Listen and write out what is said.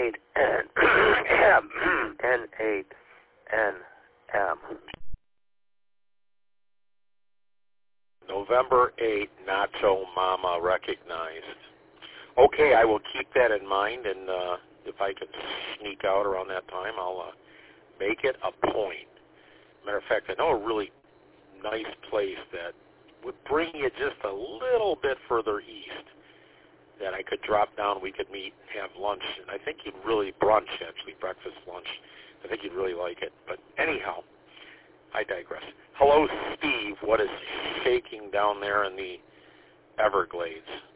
N8M. N8NM. November 8, Nacho Mama recognized. Okay, I will keep that in mind, and if I can sneak out around that time, I'll make it a point. Matter of fact, I know a really nice place that would bring you just a little bit further east that I could drop down, we could meet and have lunch. And I think you'd really, brunch actually, breakfast, lunch. I think you'd really like it. But anyhow, I digress. Hello, Steve. What is shaking down there in the Everglades?